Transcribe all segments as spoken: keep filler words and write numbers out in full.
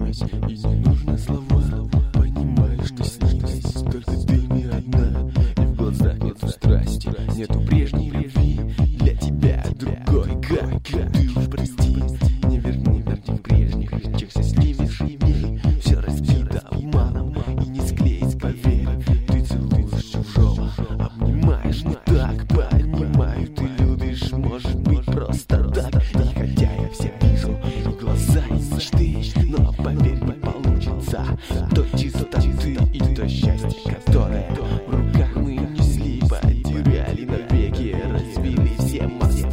поднимайся, и не нужно слова. Понимаешь, что снилось, только ты не одна. И в глазах нету страсти, нету прежней любви. Для тебя другой, как ты уж прости. Не верни верни прежних, тех счастливейших дней. Все разбито обманом и не склеить, поверь. Ты целуешь чужого, обнимаешь не так. Понимаю, ты любишь, может быть, просто так. И хотя я все вижу, и глаза, и мечты, но поверь, не получится то чистоты и то счастье, которое в руках мы несли, потеряли навеки, разбили все мосты.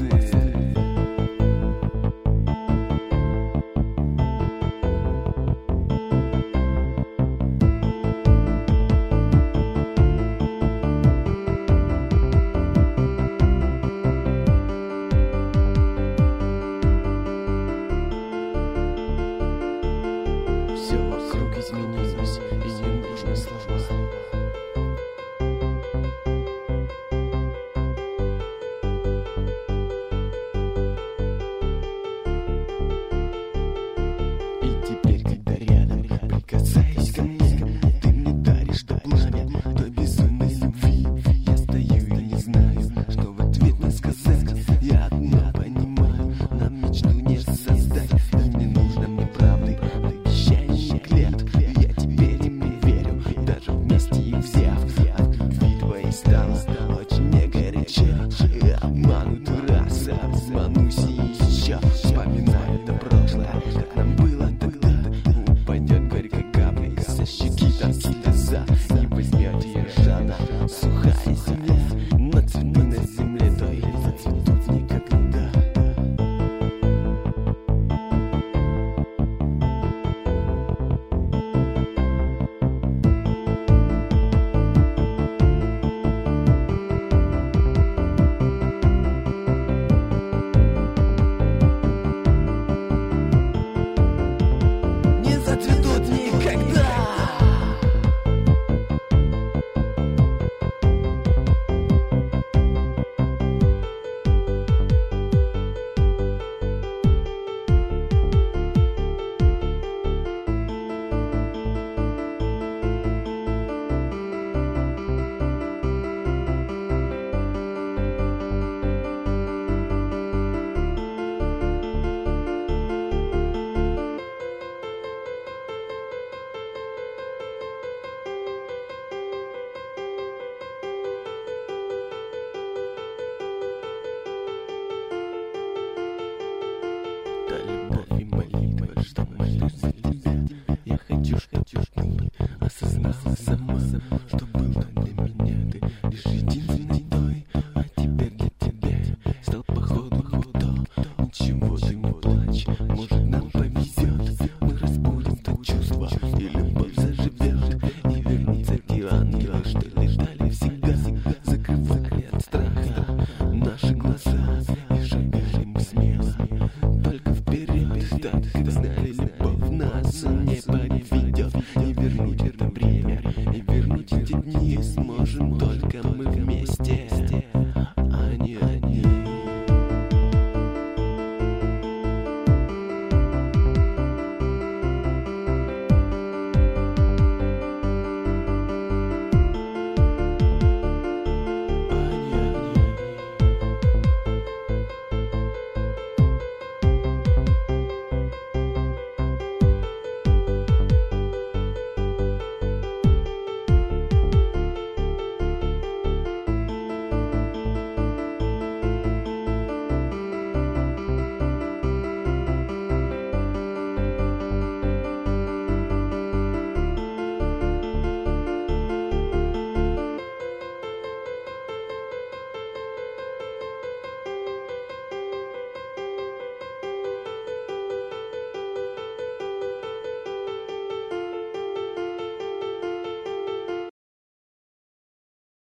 Все вокруг изменилось, и не нужны слова. И теперь, когда рядом, прикасаясь ко мне, ты мне даришь то пламя, то безумной любви. Я стою и не знаю, что в ответ мне сказать. Я одно понимаю, нам мечту не создать. И не нужно мне правды, обещаний, клятв. Я теперь им не верю, даже вместе их взяв. От любви твоей стало очень не горячо. И обманут раз, обманусь и еще. Вспоминаю это прошлое, как нам было тогда. Упадет горькой каплей со щеки тоски слеза. И возьмет ее жадно сухая земля. Но цветы на земле той зацветут никогда. Не зацветут никогда. Да, любовь и молитва, что молюсь за тебя. Я хочу, чтобы ты осознала сама, что был там для меня ты лишь единственный той. А теперь для тебя стал походу кто. Ничего ты не плачь, может нам повезет. Мы разбудим то чувство, и любовь заживет. И вернутся те ангелы, что лежали всегда. Закрывали от страха наши глаза, и шагали мы смело только вперед, так как знали, любовь нас не подведет.